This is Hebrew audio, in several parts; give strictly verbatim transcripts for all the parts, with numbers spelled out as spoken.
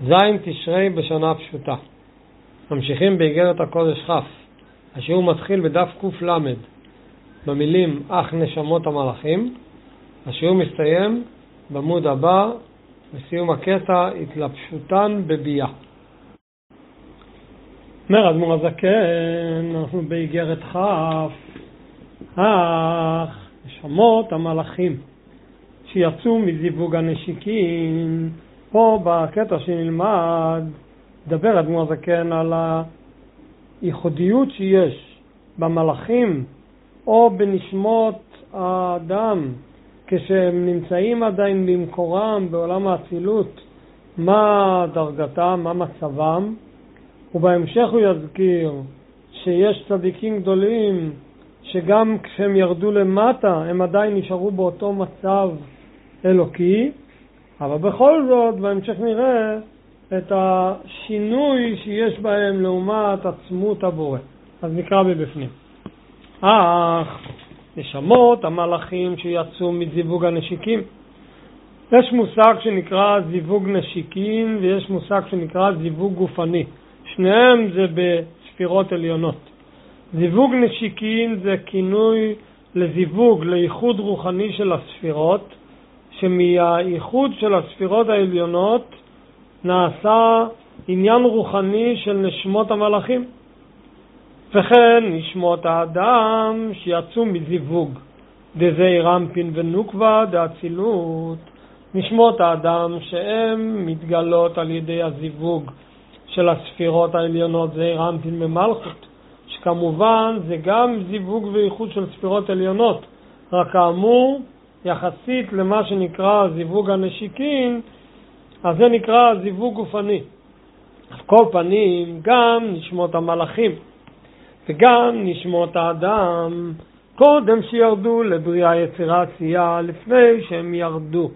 זין תשרי בשנה פשוטה. ממשיכים באיגרת הקודש כ'. השיעור מתחיל בדף קל"ד במילים אך נשמות המלאכים. השיעור מסתיים בעמוד הבא בסיום הקטע התלבשותן בביאה. אומר אדמו"ר הזקן, אנחנו באיגרת כ'. אך נשמות המלאכים שיצאו מזיווג הנשיקין. פה בקטע שנלמד דבר אדמו"ר הזקן על הייחודיות שיש במלאכים או בנשמות האדם כשהם נמצאים עדיין במקורם בעולם האצילות, מה דרגתם, מה מצבם. ובהמשך הוא יזכיר שיש צדיקים גדולים שגם כשהם ירדו למטה הם עדיין נשארו באותו מצב אלוקי, אבל בכל זאת בהמשך נראה את השינוי שיש בהם לעומת עצמות הבורא. אז נקרא בבפנים. אך נשמות המלאכים שיצאו מזיווג הנשיקים, יש מושג שנקרא זיווג נשיקים ויש מושג שנקרא זיווג גופני. שניהם זה בספירות עליונות. זיווג נשיקים זה כינוי לזיווג, לייחוד רוחני של הספירות, שמהייחוד של הספירות העליונות נעשה עניין רוחני של נשמות המלאכים. וכן נשמות האדם שיצאו מזיווג, דזי רמפין ונוקבה דאצילות, נשמות האדם שהן מתגלות על ידי הזיווג של הספירות העליונות, זי רמפין ומלכות, שכמובן זה גם זיווג וייחוד של ספירות עליונות, רק כאמור יחסית למה שנקרא זיווג הנשיקין, אז זה נקרא זיווג גופני. על כל פנים גם נשמות המלאכים וגם נשמות האדם קודם שירדו לבריאה יצירה עשייה, לפני שהם ירדו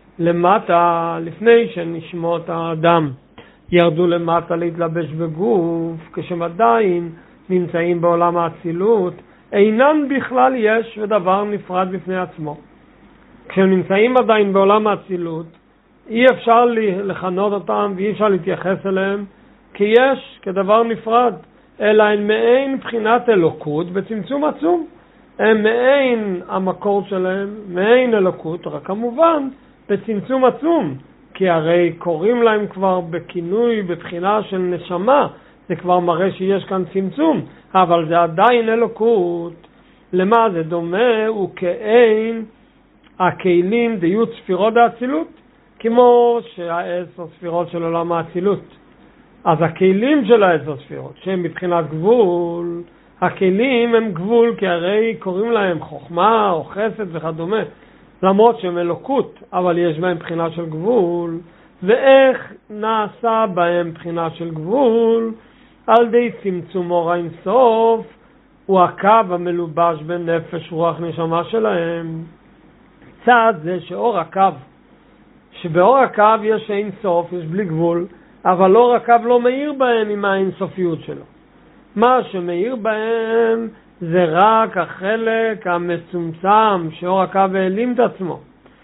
למטה, לפני שנשמות האדם ירדו למטה להתלבש בגוף, כשהם עדיין נמצאים בעולם האצילות, אינן בכלל יש ודבר נפרד בפני עצמו. כשהם נמצאים עדיין בעולם האצילות, אי אפשר לכנות אותם ואי אפשר להתייחס אליהם כי יש כדבר נפרד, אלא הם מעין בחינת אלוקות בצמצום עצום. הם מעין המקור שלהם, מעין אלוקות, רק כמובן בצמצום עצום, כי הרי קוראים להם כבר בכינוי בבחינה של נשמה, זה כבר מראה שיש כאן צמצום, אבל זה עדיין אלוקות. למה זה דומה? הוא כאין הכלים דיות ספירות האצילות, כמו שהעשר ספירות של עולם האצילות. אז הכלים של העשר ספירות שהם מבחינת גבול, הכלים הם גבול כי הרי קוראים להם חוכמה או חסד וכדומה, למרות שהם אלוקות, אבל יש בהם בחינה של גבול. ואיך נעשה בהם בחינה של גבול? על די צמצום אור האינסוף, הוא הקו המלובש בין נפש רוח נשמה שלהם. צד זה שאור הקו, שבאור הקו יש אינסוף, יש בלי גבול, אבל אור הקו לא מאיר בהם עם האינסופיות שלו. מה שמאיר בהם זה רק החלק המצומצם שאור הקו העלים את עצמו,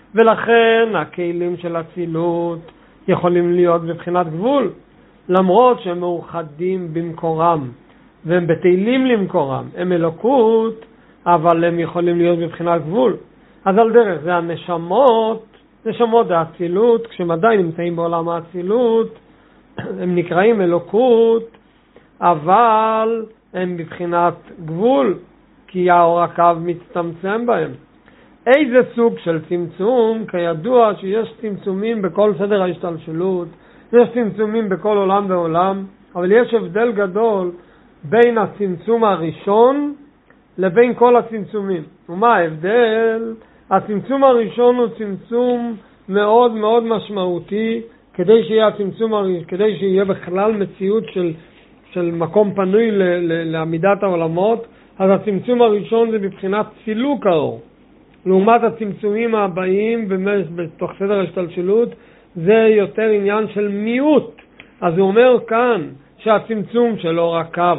ולכן הכלים של הצילות יכולים להיות בבחינת גבול, למרות שהם מאוחדים במקורם והם בתהילים למקורם, הם אלוקות, אבל הם יכולים להיות בבחינת גבול. אז על דרך זה הנשמות, נשמות האצילות, כשהם עדיין נמצאים בעולם האצילות, הם נקראים אלוקות, אבל הם בבחינת גבול, כי האור הקו מצטמצם בהם. איזה סוג של צמצום? כידוע שיש צמצומים בכל סדר ההשתלשלות, יש צמצומים בכל עולם ועולם, אבל יש הבדל גדול בין הצמצום הראשון לבין כל הצמצומים. ומה ההבדל? הצמצום הראשון הוא צמצום מאוד מאוד משמעותי, כדי שיהיה הצמצום הראשון, כדי שיהיה בכלל מציאות של, של מקום פנוי ל, ל, לעמידת העולמות, אז הצמצום הראשון זה בבחינת סילוק האור. לעומת הצמצומים הבאים בתוך סדר השתלשלות, זה יותר עניין של מיעוט. אז הוא אומר כאן שהצמצום של אור הקו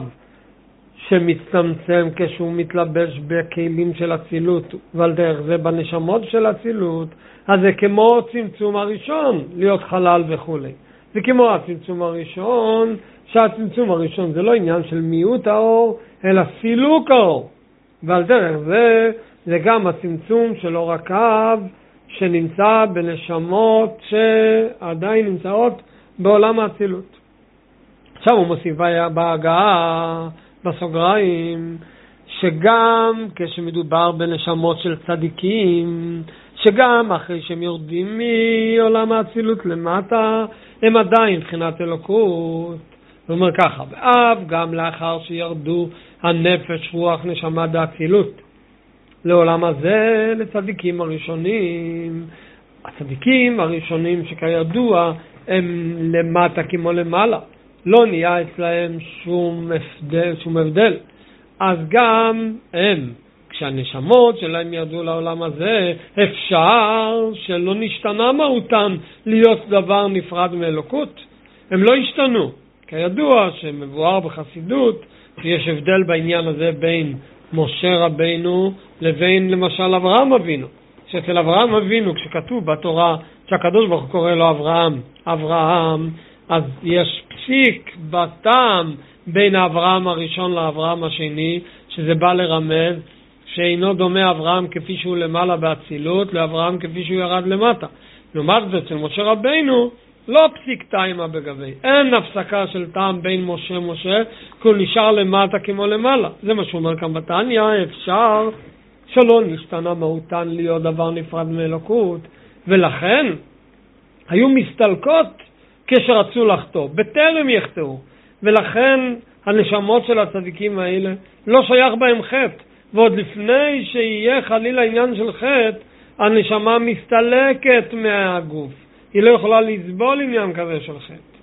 שמצטמצם כשהוא מתלבש בכלים של הצילות, ועל דרך זה בנשמות של הצילות, אז זה כמו צמצום הראשון, להיות חלל וכו'. זה כמו הצמצום הראשון, שהצמצום הראשון זה לא עניין של מיעוט האור, אלא סילוק האור. ועל דרך זה, זה גם הצמצום של אור הקו, שנמצא בנשמות שעדיין נמצאות בעולם האצילות. עכשיו הוא מוסיף בהגעה, בסוגריים, שגם כשמדובר בנשמות של צדיקים, שגם אחרי שהם יורדים מעולם האצילות למטה, הם עדיין מבחינת אלוקות. הוא אומר ככה, ואף גם לאחר שירדו הנפש, רוח, נשמה דאצילות לעולם הזה, לצדיקים הראשונים. הצדיקים הראשונים שכידוע הם למטה כמו למעלה, לא נהיה אצלהם שום הבדל, שום הבדל. אז גם הם, כשהנשמות שלהם ירדו לעולם הזה, אפשר שלא נשתנה מהותם להיות דבר נפרד מאלוקות. הם לא השתנו. כידוע שמבואר בחסידות שיש הבדל בעניין הזה בין משה רבינו לבין למשל אברהם אבינו. שאצל אברהם אבינו, כשכתוב בתורה שהקדוש ברוך הוא קורא לו אברהם, אברהם, אז יש פסיק בטעם בין אברהם הראשון לאברהם השני, שזה בא לרמז שאינו דומה אברהם כפי שהוא למעלה באצילות לאברהם כפי שהוא ירד למטה. לעומת זאת, אצל משה רבינו לא פסיק טעימה בגבי, אין הפסקה של טעם בין משה משה, כי הוא נשאר למטה כמו למעלה. זה מה שהוא אומר כאן בתניא, אפשר שלא נשתנה מהותן להיות דבר נפרד מאלוקות, ולכן היו מסתלקות כשרצו לחטוא, בטרם יחטאו, ולכן הנשמות של הצדיקים האלה לא שייך בהם חטא, ועוד לפני שיהיה חלילה עניין של חטא, הנשמה מסתלקת מהגוף, היא לא יכולה לסבול עניין כזה של חטא.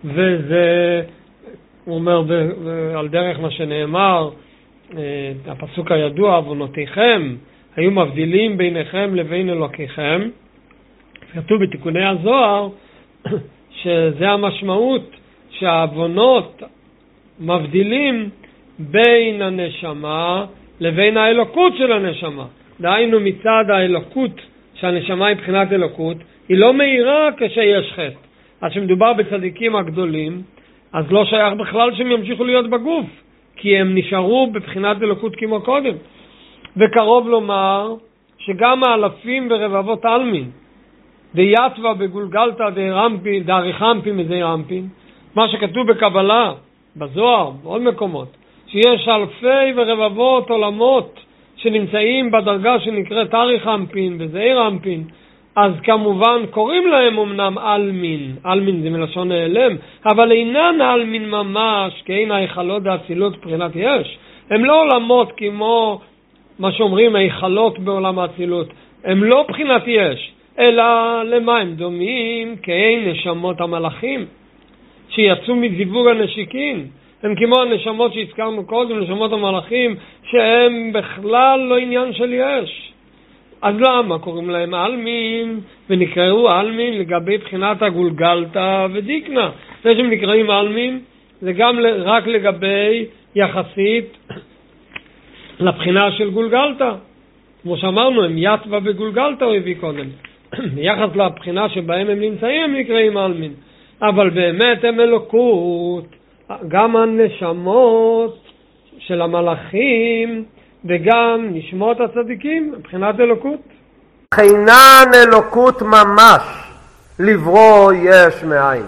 וזה, הוא אומר על דרך מה שנאמר, הפסוק הידוע, עוונותיכם היו מבדילים ביניכם לבין אלוקיכם. כתוב בתיקוני הזוהר שזה המשמעות, שהעוונות מבדילים בין הנשמה לבין האלוקות של הנשמה. דהיינו מצד האלוקות, שהנשמה היא בחינת אלוקות, היא לא מהירה כשיש חטא. אז שמדובר בצדיקים הגדולים, אז לא שייך בכלל שהם ימשיכו להיות בגוף, כי הם נשארו בבחינת אלוקות כמו קודם. וקרוב לומר שגם האלפים ורבבות אלמין, דיתווה בגולגלתא דרמפין, דאריכמפין מזי רמפין, מה שכתוב בקבלה, בזוהר, בעוד מקומות, שיש אלפי ורבבות עולמות שנמצאים בדרגה שנקראת אריכמפין וזי רמפין, אז כמובן קוראים להם אמנם אלמין, אלמין זה מלשון נעלם, אבל אינן אלמין ממש, כי אין היכלות דאצילות בחינת יש. הם לא עולמות כמו מה שאומרים היכלות בעולם האצילות, הם לא בחינת יש, אלא למה הם דומים? כאין נשמות המלאכים שיצאו מזיווג הנשיקין. הם כמו הנשמות שהזכרנו קודם, נשמות המלאכים, שהם בכלל לא עניין של יש. אז למה קוראים להם אלמין ונקראו אלמין לגבי בחינת הגולגלתא ודיקנה? זה שהם נקראים אלמין זה גם רק לגבי יחסית לבחינה של גולגלתא. כמו שאמרנו, הם יתווה בגולגלתא הוא הביא קודם. ביחס לבחינה שבהם הם נמצאים הם נקראים אלמין. אבל באמת הם אלוקות. גם הנשמות של המלאכים וגם נשמות הצדיקים מבחינת אלוקות. חינן אלוקות ממש לברוא יש מאין.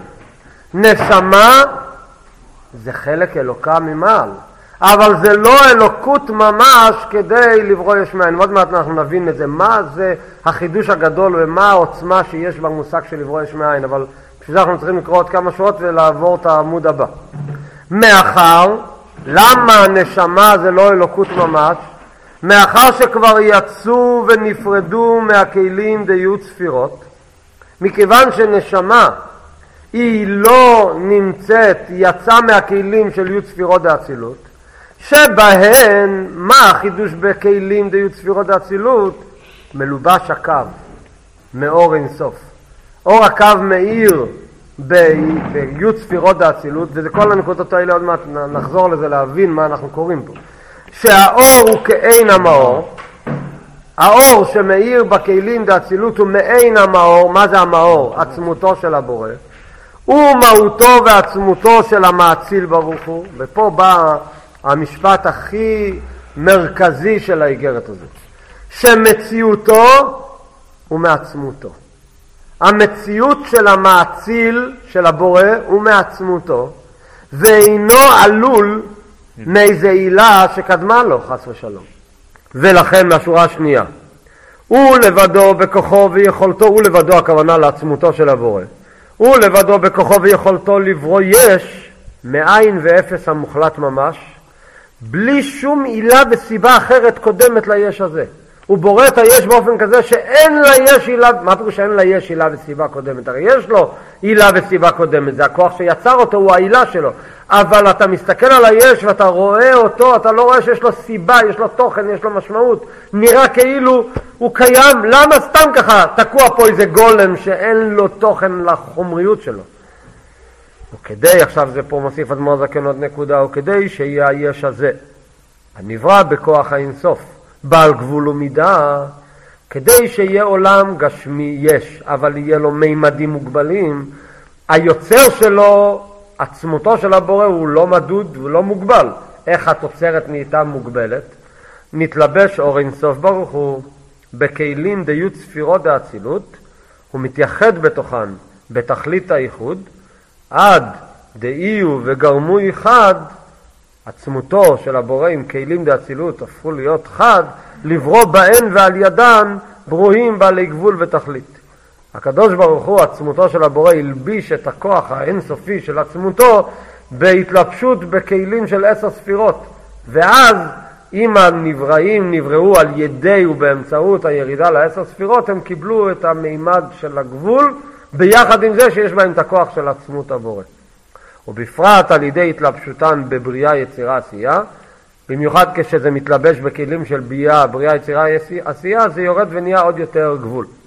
נשמה זה חלק אלוקה ממעל, אבל זה לא אלוקות ממש כדי לברוא יש מאין. עוד מעט אנחנו נבין את זה, מה זה החידוש הגדול ומה העוצמה שיש במושג של לברוא יש מאין, אבל בשביל זה אנחנו צריכים לקרוא עוד כמה שעות ולעבור את העמוד הבא. מאחר, למה הנשמה זה לא אלוקות ממש? מאחר שכבר יצאו ונפרדו מהכלים דיו ספירות, מכיוון שנשמה היא לא נמצאת, יצאה מהכלים של י' ספירות דאצילות, שבהן, מה החידוש בכלים דיו ספירות דאצילות? מלובש הקו, מאור אינסוף. אור הקו מאיר בי' ספירות דאצילות, וזה כל הנקודות האלה, עוד מעט נחזור לזה להבין מה אנחנו קוראים פה. שהאור הוא כאין המאור, האור שמאיר בכלים דאצילות הוא מאין המאור. מה זה המאור? עצמותו של הבורא. הוא מהותו ועצמותו של המאציל ברוך הוא. ופה בא המשפט הכי מרכזי של האיגרת הזאת, שמציאותו הוא מעצמותו. המציאות של המאציל של הבורא הוא מעצמותו, ואינו עלול מאיזה עילה שקדמה לו חס ושלום. ולכן מהשורה השנייה, הוא לבדו בכוחו ויכולתו, הוא לבדו הכוונה לעצמותו של הבורא, הוא לבדו בכוחו ויכולתו לברוא יש מאין ואפס המוחלט ממש, בלי שום עילה וסיבה אחרת קודמת ליש הזה. הוא בורא את היש באופן כזה שאין לה יש עילה. מה פירוש שאין לה יש עילה וסיבה קודמת? הרי יש לו עילה וסיבה קודמת, זה הכוח שיצר אותו, הוא העילה שלו. אבל אתה מסתכל על היש ואתה רואה אותו, אתה לא רואה שיש לו סיבה, יש לו תוכן, יש לו משמעות, נראה כאילו הוא קיים. למה סתם ככה תקוע פה איזה גולם שאין לו תוכן לחומריות שלו? וכדי, עכשיו זה פה מוסיף אדמו"ר הזקן עוד נקודה, וכדי שיהיה היש הזה הנברא בכוח האינסוף בעל גבול ומידה, כדי שיהיה עולם גשמי יש, אבל יהיה לו מימדים מוגבלים, היוצר שלו, עצמותו של הבורא, הוא לא מדוד ולא מוגבל. איך התוצרת נהייתה מוגבלת? נתלבש אור אינסוף ברוך הוא בכלים דיות ספירות האצילות, הוא מתייחד בתוכן בתכלית הייחוד, עד דאיו וגרמו אחד, עצמותו של הבורא עם כלים דאצילות הפכו להיות חד, לברוא בהן ועל ידן ברואים בעלי גבול ותכלית. הקדוש ברוך הוא, עצמותו של הבורא, הלביש את הכוח האינסופי של עצמותו בהתלבשות בכלים של עשר ספירות, ואז אם הנבראים נבראו על ידי ובאמצעות הירידה לעשר ספירות, הם קיבלו את המימד של הגבול ביחד עם זה שיש בהם את הכוח של עצמות הבורא, ובפרט על ידי התלבשותן בבריאה יצירה עשייה. במיוחד כשזה מתלבש בכלים של בריאה, בריאה יצירה עשייה, זה יורד ונהיה עוד יותר גבול.